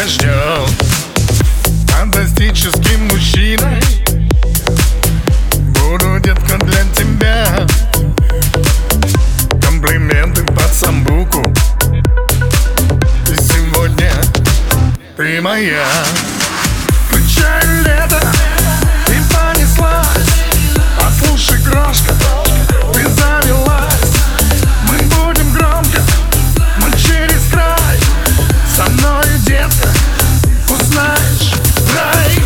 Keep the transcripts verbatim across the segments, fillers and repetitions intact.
тебя ждет фантастическим мужчиной. Буду, детка, для тебя комплименты под самбуку. И сегодня ты моя. Включай лето, ты понеслась. Послушай, крошка, ты завелась. Мы будем громко, мы через край. Со мной, детка, узнаешь рай.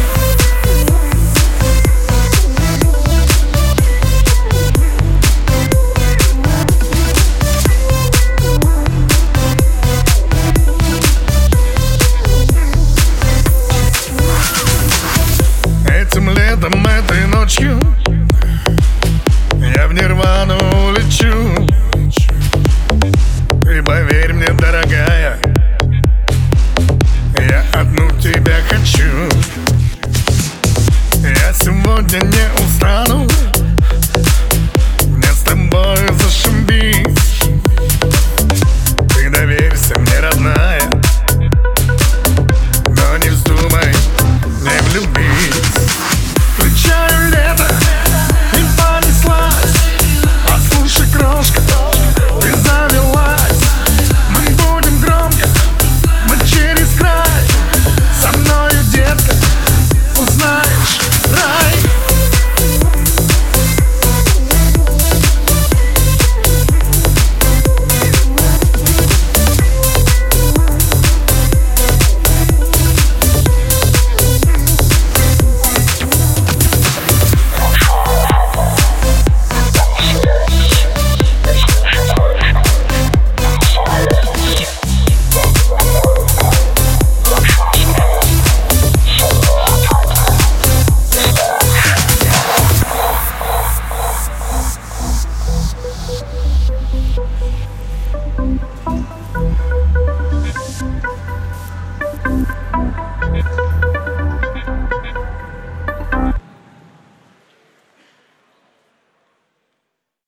Этим летом, этой ночью я в нирвану